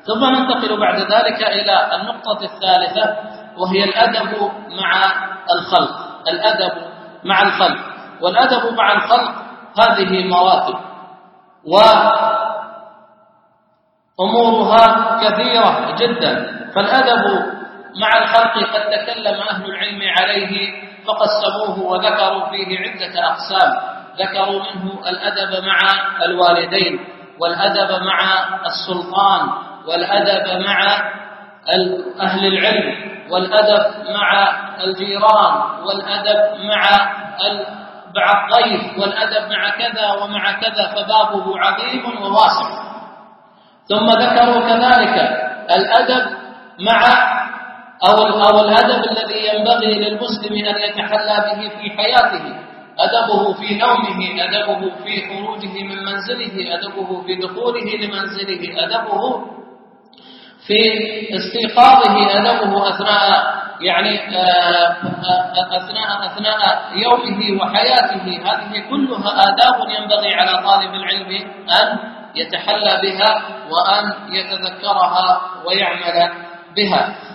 ثم ننتقل بعد ذلك إلى النقطة الثالثة، وهي الأدب مع الخلق. الأدب مع الخلق، والأدب مع الخلق هذه مراتب وأمورها كثيرة جدا. فالأدب مع الخلق قد تكلم أهل العلم عليه فقسموه وذكروا فيه عدة أقسام. ذكروا منه الأدب مع الوالدين، والأدب مع السلطان، والأدب مع أهل العلم، والأدب مع الجيران، والأدب مع الضيف، والأدب مع كذا ومع كذا، فبابه عظيم وواسع. ثم ذكروا كذلك الأدب مع أو الأدب الذي ينبغي للمسلم أن يتحلى به في حياته، أدبه في نومه، أدبه في خروجه من منزله، أدبه في دخوله لمنزله، أدبه في استيقاظه، أدبه أثناء يومه وحياته. هذه كلها آداب ينبغي على طالب العلم أن يتحلى بها وأن يتذكرها ويعمل بها.